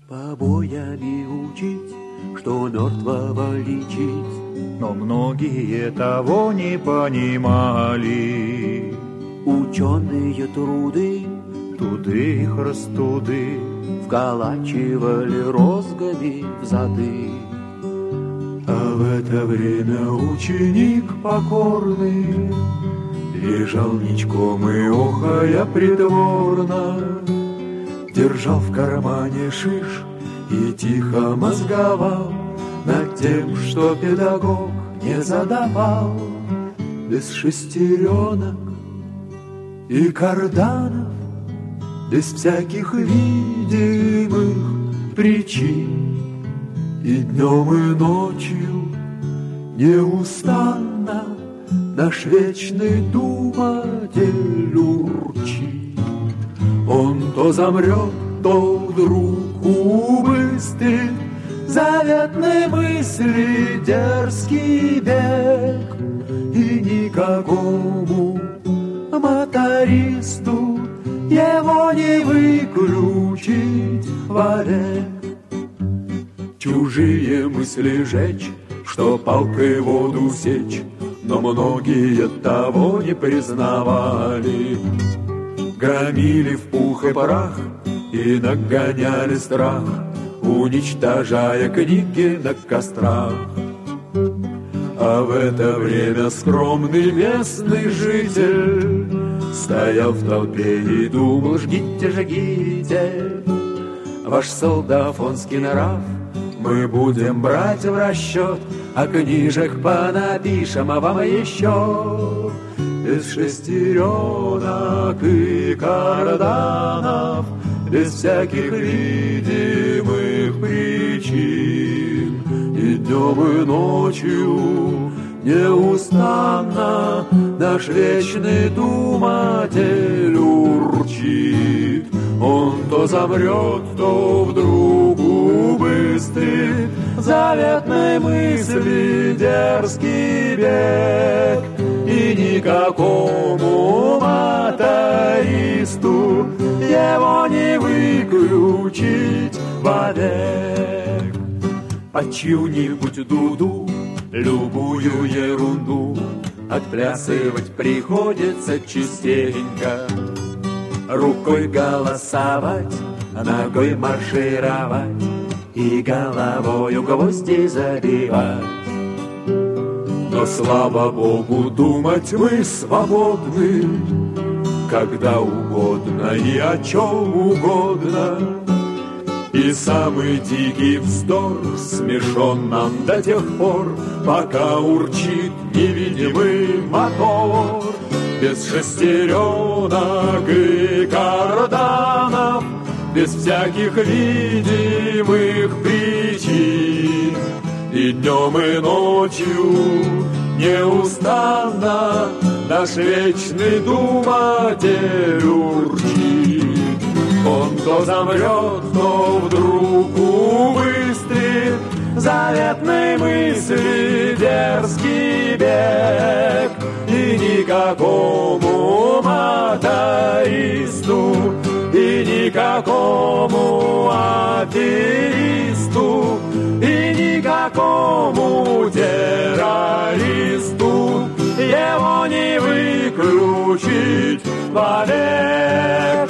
Побоями учить, что мертвого лечить. Но многие того не понимали. Ученые труды, туды их растуды, вколачивали розгами в зады. А в это время ученик покорный лежал ничком и, охая притворно, держал в кармане шиш и тихо мозговал над тем, что педагог не задавал. Без шестеренок и карданов, без всяких видимых причин, и днем, и ночью неустанно наш вечный думатель урчит. Он то замрет, то вдруг убыстрит заветной мысли дерзкий бег, и никакому мотористу его не выключить вовек. Чужие мысли жечь, что палкой воду сечь, но многие того не признавали. Громили в пух и прах и нагоняли страх, уничтожая книги на кострах. А в это время скромный местный житель стоял в толпе и думал: жгите, жгите ваш солдафонский нрав, мы будем брать в расчет, а книжек понапишем вам еще. Без шестеренок и карданов, без всяких видимых причин, и днем, и ночью неустанно наш вечный думатель урчит. Он то замрет, то вдруг убыстрит заветной мысли дерзкий бег, и никакому мотористу его не выключить вовек. Под чью-нибудь дуду любую ерунду отплясывать приходится частенько. Рукой голосовать, ногой маршировать и головою гвозди забивать. Но, слава Богу, думать мы свободны, когда угодно и о чем угодно. И самый дикий вздор смешон нам до тех пор, пока урчит невидимый мотор. Без шестеренок и карданов, без всяких видимых причин, и днем, и ночью неустанно наш вечный думатель урчит. Он то замрет, то вдруг убыстрит заветной мысли дерзкий бег, и никакому мотористу, и никакому аферисту, и никакому террористу его не выключить вовек.